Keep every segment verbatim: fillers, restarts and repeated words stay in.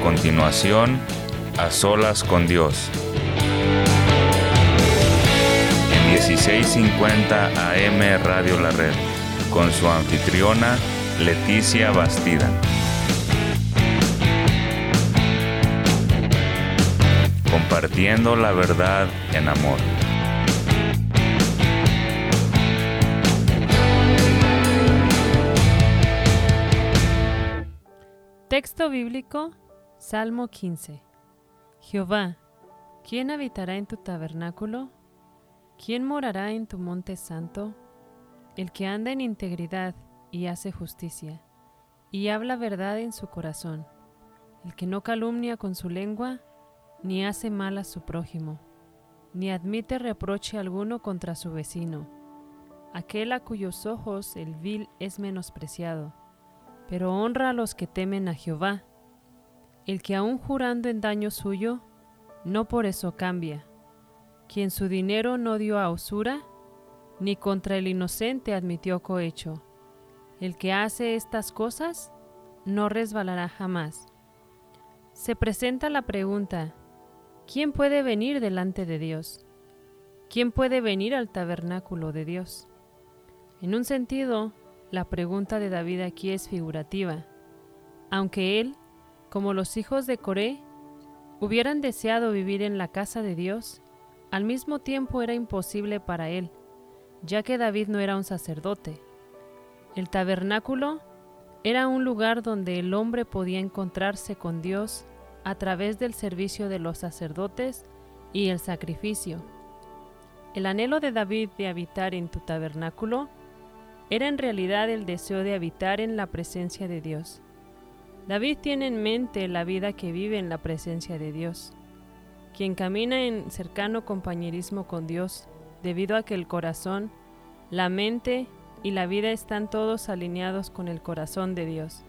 continuación, A Solas con Dios. En dieciséis cincuenta A M Radio La Red, con su anfitriona Leticia Bastida. Compartiendo la verdad en amor. Texto bíblico, Salmo quince. Jehová, ¿quién habitará en tu tabernáculo? ¿Quién morará en tu monte santo? El que anda en integridad y hace justicia, y habla verdad en su corazón, el que no calumnia con su lengua, ni hace mal a su prójimo, ni admite reproche alguno contra su vecino, aquel a cuyos ojos el vil es menospreciado, pero honra a los que temen a Jehová, el que aun jurando en daño suyo, no por eso cambia, quien su dinero no dio a usura, ni contra el inocente admitió cohecho. El que hace estas cosas no resbalará jamás. Se presenta la pregunta, ¿quién puede venir delante de Dios? ¿Quién puede venir al tabernáculo de Dios? En un sentido, la pregunta de David aquí es figurativa, aunque él, como los hijos de Coré, hubieran deseado vivir en la casa de Dios, al mismo tiempo era imposible para él, ya que David no era un sacerdote. El tabernáculo era un lugar donde el hombre podía encontrarse con Dios a través del servicio de los sacerdotes y el sacrificio. El anhelo de David de habitar en tu tabernáculo era en realidad el deseo de habitar en la presencia de Dios. David tiene en mente la vida que vive en la presencia de Dios, quien camina en cercano compañerismo con Dios, debido a que el corazón, la mente y la vida están todos alineados con el corazón de Dios.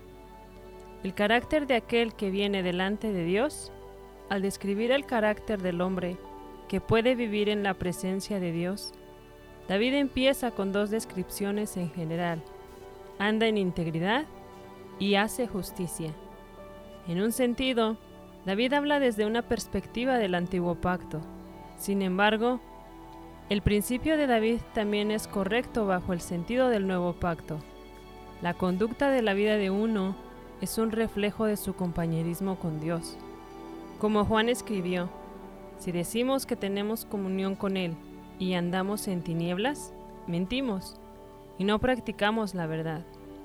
El carácter de aquel que viene delante de Dios, al describir el carácter del hombre que puede vivir en la presencia de Dios, David empieza con dos descripciones en general: anda en integridad y hace justicia. En un sentido, David habla desde una perspectiva del antiguo pacto. Sin embargo, el principio de David también es correcto bajo el sentido del nuevo pacto. La conducta de la vida de uno es un reflejo de su compañerismo con Dios. Como Juan escribió, si decimos que tenemos comunión con Él y andamos en tinieblas, mentimos y no practicamos la verdad.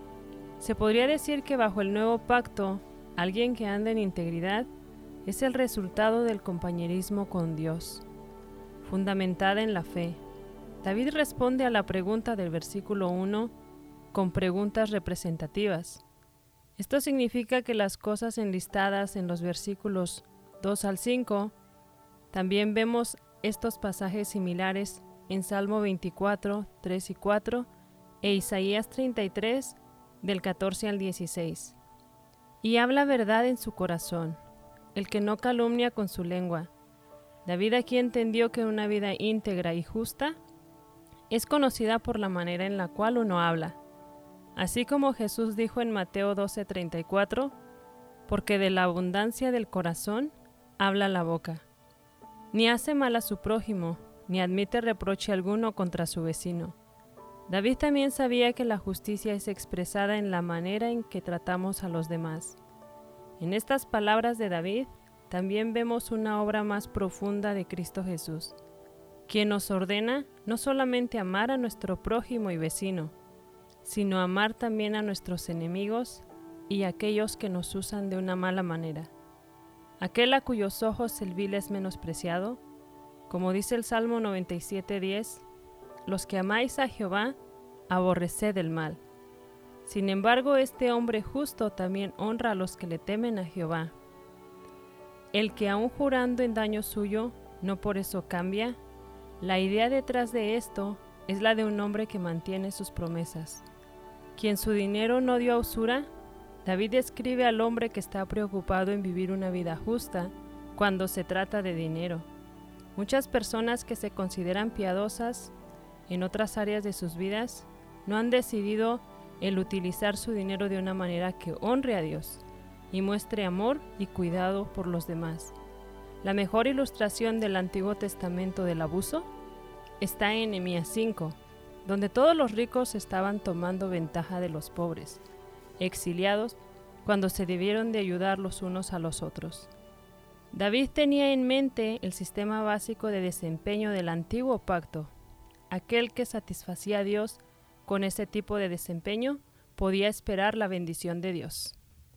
Se podría decir que bajo el nuevo pacto, alguien que anda en integridad es el resultado del compañerismo con Dios, fundamentada en la fe. David responde a la pregunta del versículo uno con preguntas representativas. Esto significa que las cosas enlistadas en los versículos dos al cinco, también vemos estos pasajes similares en Salmo veinticuatro, tres y cuatro e Isaías treinta y tres, del catorce al dieciséis. Y habla verdad en su corazón, el que no calumnia con su lengua. David aquí entendió que una vida íntegra y justa es conocida por la manera en la cual uno habla. Así como Jesús dijo en Mateo doce, treinta y cuatro, porque de la abundancia del corazón habla la boca. Ni hace mal a su prójimo, ni admite reproche alguno contra su vecino. David también sabía que la justicia es expresada en la manera en que tratamos a los demás. En estas palabras de David, también vemos una obra más profunda de Cristo Jesús, quien nos ordena no solamente amar a nuestro prójimo y vecino, sino amar también a nuestros enemigos y a aquellos que nos usan de una mala manera. Aquel a cuyos ojos el vil es menospreciado, como dice el Salmo noventa y siete, diez, los que amáis a Jehová, aborreced el mal. Sin embargo, este hombre justo también honra a los que le temen a Jehová. El que aun jurando en daño suyo, no por eso cambia. La idea detrás de esto es la de un hombre que mantiene sus promesas. Quien su dinero no dio a usura, David describe al hombre que está preocupado en vivir una vida justa cuando se trata de dinero. Muchas personas que se consideran piadosas en otras áreas de sus vidas no han decidido el utilizar su dinero de una manera que honre a Dios. y muestre amor y cuidado por los demás. La mejor ilustración del Antiguo Testamento del abuso está en Nehemías cinco, donde todos los ricos estaban tomando ventaja de los pobres, exiliados, cuando se debieron de ayudar los unos a los otros. David tenía en mente el sistema básico de desempeño del antiguo pacto. Aquel que satisfacía a Dios con ese tipo de desempeño podía esperar la bendición de Dios.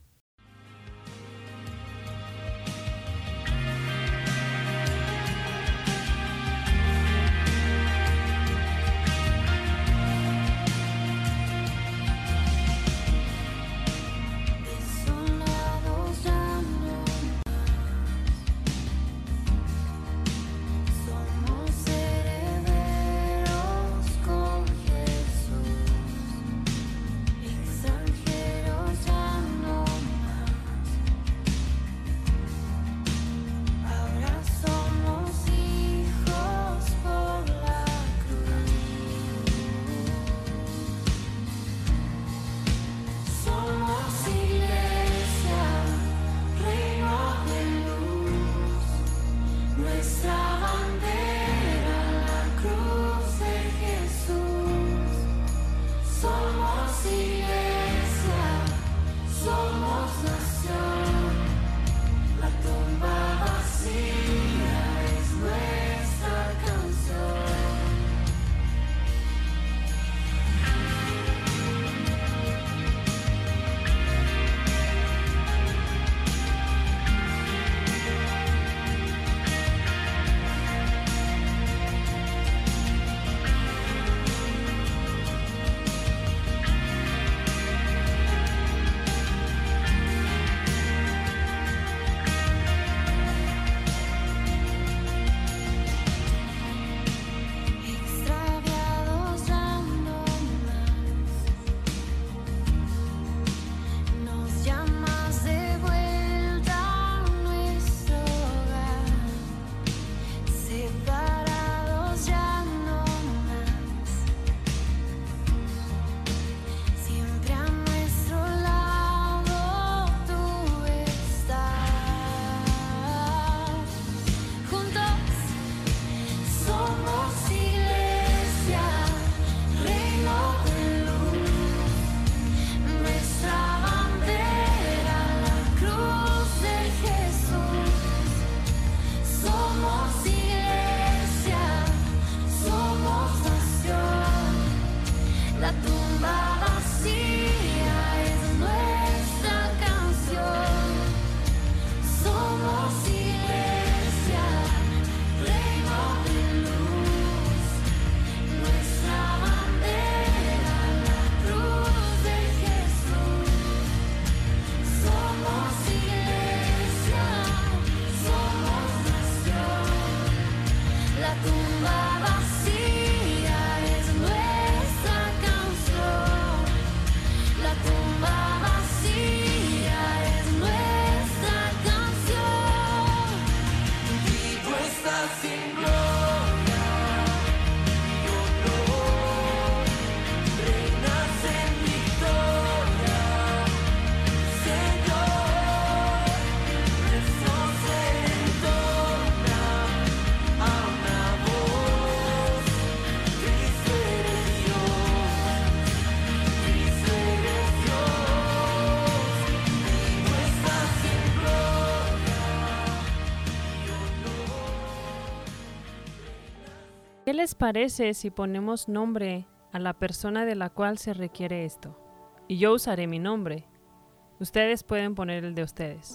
¿Qué les parece si ponemos nombre a la persona de la cual se requiere esto? Y yo usaré mi nombre. Ustedes pueden poner el de ustedes.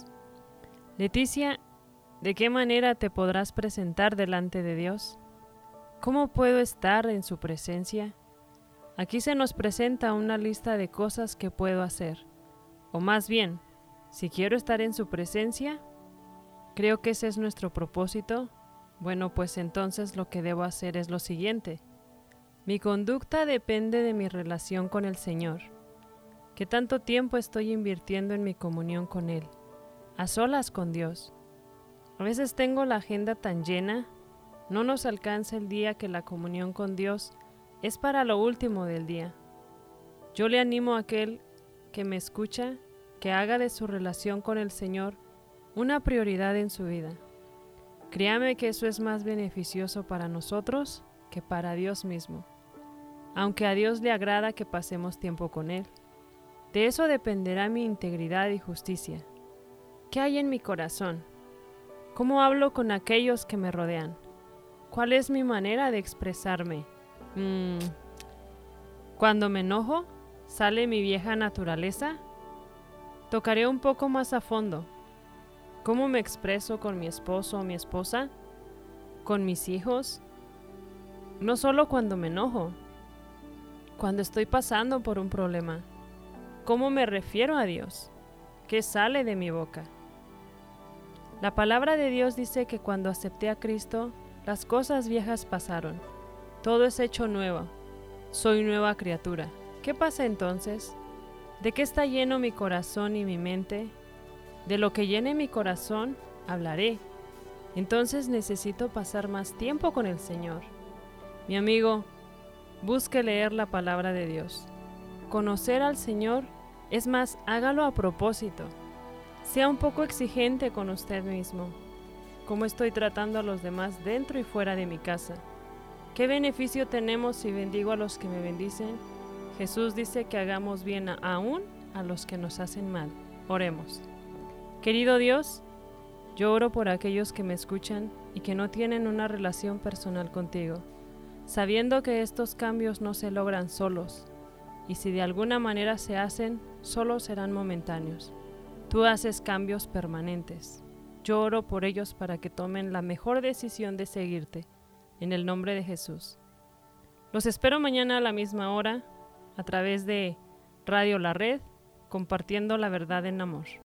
Leticia, ¿de qué manera te podrás presentar delante de Dios? ¿Cómo puedo estar en su presencia? Aquí se nos presenta una lista de cosas que puedo hacer. O más bien, si quiero estar en su presencia, creo que ese es nuestro propósito. Bueno, pues entonces lo que debo hacer es lo siguiente. Mi conducta depende de mi relación con el Señor. ¿Qué tanto tiempo estoy invirtiendo en mi comunión con Él? A solas con Dios. A veces tengo la agenda tan llena, no nos alcanza el día que la comunión con Dios es para lo último del día. Yo le animo a aquel que me escucha que haga de su relación con el Señor una prioridad en su vida. Créame que eso es más beneficioso para nosotros que para Dios mismo, aunque a Dios le agrada que pasemos tiempo con Él. De eso dependerá mi integridad y justicia. ¿Qué hay en mi corazón? ¿Cómo hablo con aquellos que me rodean? ¿Cuál es mi manera de expresarme? Mm, Cuando me enojo, ¿sale mi vieja naturaleza? Tocaré un poco más a fondo. ¿Cómo me expreso con mi esposo o mi esposa? ¿Con mis hijos? No solo cuando me enojo, cuando estoy pasando por un problema. ¿Cómo me refiero a Dios? ¿Qué sale de mi boca? La palabra de Dios dice que cuando acepté a Cristo, las cosas viejas pasaron. Todo es hecho nuevo. Soy nueva criatura. ¿Qué pasa entonces? ¿De qué está lleno mi corazón y mi mente? De lo que llene mi corazón, hablaré. Entonces necesito pasar más tiempo con el Señor. Mi amigo, busque leer la palabra de Dios. Conocer al Señor, es más, hágalo a propósito. Sea un poco exigente con usted mismo. ¿Cómo estoy tratando a los demás dentro y fuera de mi casa? ¿Qué beneficio tenemos si bendigo a los que me bendicen? Jesús dice que hagamos bien aún a los que nos hacen mal. Oremos. Querido Dios, yo oro por aquellos que me escuchan y que no tienen una relación personal contigo, sabiendo que estos cambios no se logran solos, y si de alguna manera se hacen, solo serán momentáneos. Tú haces cambios permanentes. Yo oro por ellos para que tomen la mejor decisión de seguirte, en el nombre de Jesús. Los espero mañana a la misma hora, a través de Radio La Red, compartiendo la verdad en amor.